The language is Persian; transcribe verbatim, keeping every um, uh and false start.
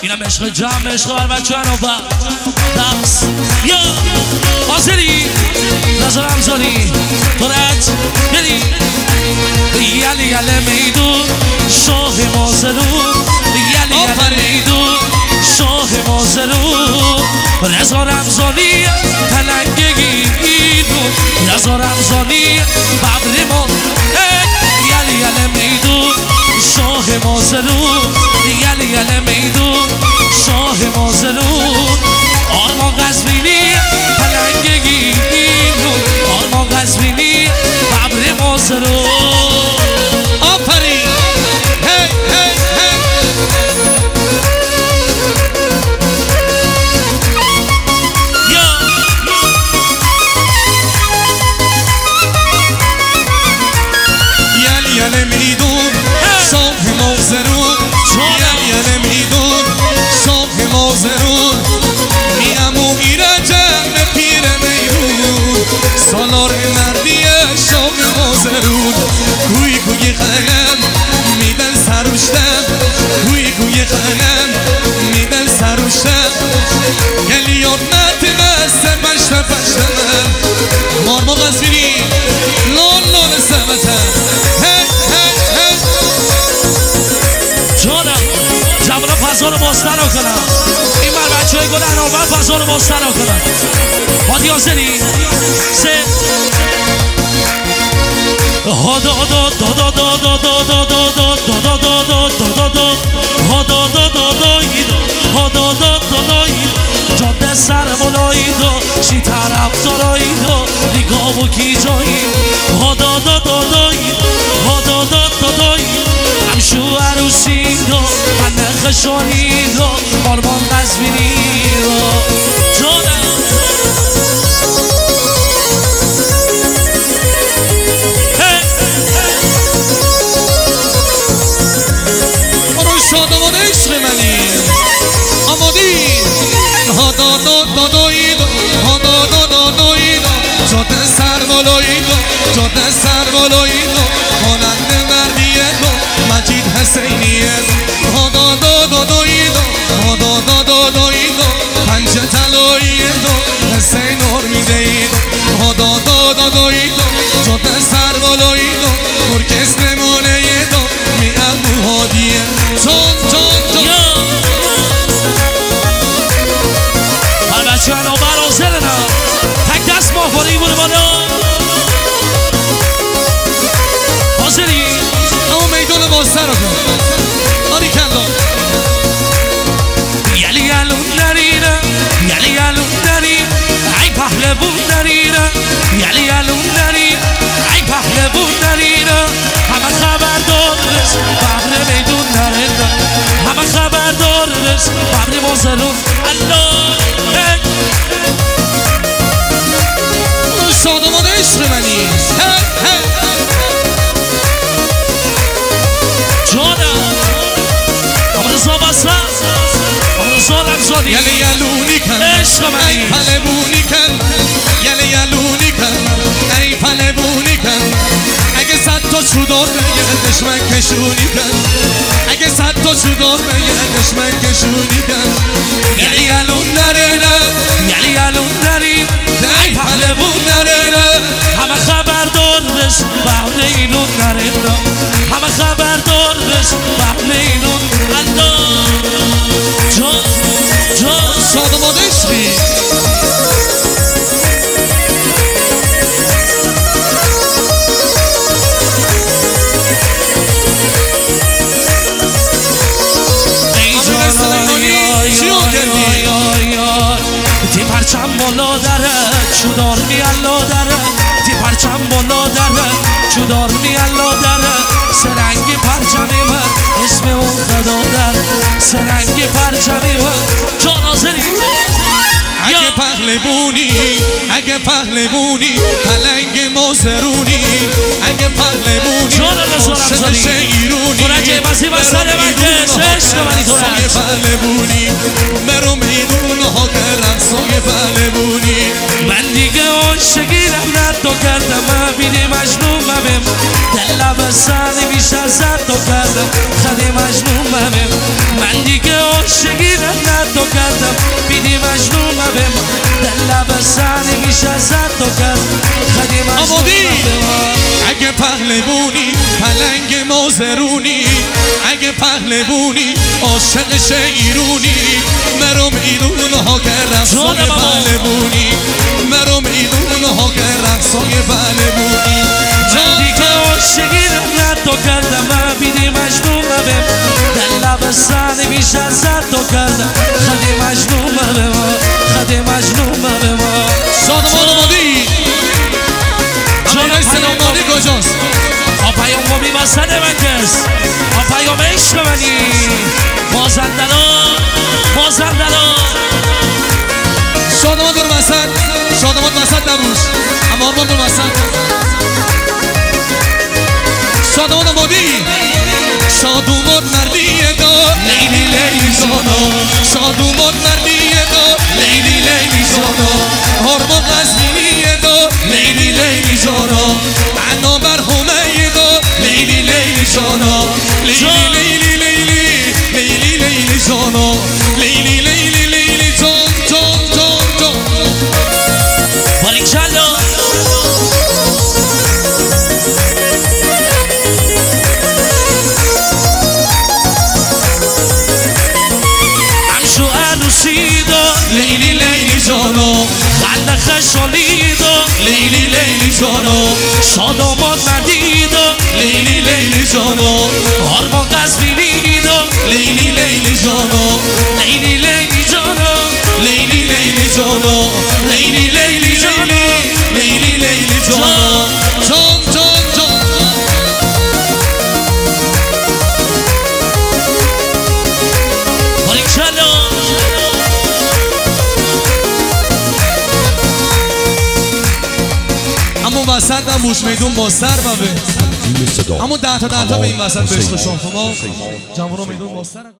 اینم عشق جمع عشق بر بچه هنو با دقص یا حاضری نظر همزانی تورت یلی یلی یلی میدون شاه مازرون یلی یلی میدون شاه مازرون رضا رمزانی پلنگگی ایدون رضا رمزانی ببری ما یلی یلی میدون شاه مازرون یلی یلی میدون شاه مازرون آرمان قزوینی پلنگگی ایدون آرمان قزوینی ببری مازرون آفرین هی هی هی یل میدون شاه مازرون یل میدون شاه مازرون میامو ایرجم پیر میمون سالار مردی شاه مازرون گوی گوی خنم میدن سروشتم گوی گوی خنم میدن سروشتم گلیون نتمسته پشت پشتم مارمو قزوینی لون لون سمتم جوانان فضا رو بازتر رو کنم این بر بچه های گل اناربر فضا رو بازتر رو کنم بادی حاضری سه هادا دا دا دا دا دا دا دا دا دا دا دا دا دا دا هادا دا دا دا هادا دا دا دا جاده سر مولایی دا چی طرف دارایی دا نگاه و کی جایی هادا دا دا دا هادا دا دا دا همشو عروسی دا من خشانی دا آرمان قزوینی دا جانم برو شادمان عشق منی آمادی ها دا دا دا دایی دا ها دا دا دا دایی دا جاده سر بالایی دا جاده سر بالایی دا مانند مردیه دا مجید حسینیه ها دا دا دا دایی دا ها دا دا دا دایی دا پنجه تلاییه دا حسین ارمیده ای دا ها دا دا دا دایی دا جاده سر بالایی دا ارکست نمونه دا میام موهادیه جان جان جان هر بچه هنو برازل نه تک دست ماهواری بوده بالا حاضری اما میدون بازتر رو کن آری کندان یلی یلون نرینه یلی یلون نرین ای پهلوون نرینه یلی یلون نرین ای پهلوون نرینه همه خبر دارش ببر میدون نرینه همه خبر دارش ببر مازرون الله شادمان عشق منی جانم امروزا بسن امروزا رمزانی یلی یلونی کن عشق منی ای پلبونی کن یلی یلونی کن ای پلبونی کن اگه صد تا چودار بگردش من کشونی کن اگه صد تا چودار بگردش من کشونی کن یلی یلون نرینه یلی یلون نرین ای پهلوون نرینه همه خبر دارش بهر اینون نرینه همه خبر دارش بهر اینون الله جان جان شادمان عشقی تی پرچم بالا داره چودار می الله داره تی پرچم بالا داره چودار می الله داره سرنگی پرچمی من اسم اون خدا داره سرنگی پرچمی من جان آزری اگه پهلوونی اگه پهلوونی پلنگ مازرونی اگه پهلوونی عاشق شیرونی تورجه بسی بستر مکش عشق منی تورج پهلوونی برو میدون ها کردم سوی پهلوونی من دیگه عاشقیرم ردو کردم ببینی مجنون ممم دلم بستنی بیش از ردو کردم خدی مجنون ممم من دیگه عاشقیرم تو کردم بیدی مجنون بم دل لب سر میشه ازت تو کردم خیلی مجنون بم اگه پهلوونی پلنگ مازرونی اگه پهلوونی عاشق شیرونی مرم ایدون ها که رقصای پهلوونی مرم ایدون ها که رقصای پهلوونی من دیگه عاشقی رفت تو کردم من بیدی مجنون بم دل لب سر میشه ازت تو کردم خیلی مجنون بم خیلی مجنون بم شادمان آمادی جانای سلامانی کجاست آپایون گمی وسط من کس آپایون عشق منی مازندران مازندران شادمان در وسط شادمان وسط نبوش اما آرمان در وسط شادمان آمادی شادومان مردیه دار لیلی لیلی زانا شادومان مردیه دار لیلی لیلی زانا هرمان غزمینیه دار لیلی لیلی زانا عنا برهمه دار لیلی لیلی زانا لیلی لیلی لیلی لیلی لیلی زانا لیلی لیلی لیلی زان زان زان زان باریکالله لیلی لیلی جانو خنده خشالیدو لیلی لیلی جانو شادمان مردیدو لیلی لیلی جانو آرمان قزوینیدو لیلی لیلی جانو لیلی لیلی جانو لیلی لیلی جانو لیلی لیلی جانو لیلی لیلی جانو جان جان جان باریکالله اما وسط نبوش میدون با سر ببه اما ده تا ده تا به این وسط بشت شما جوان رو میدون با سر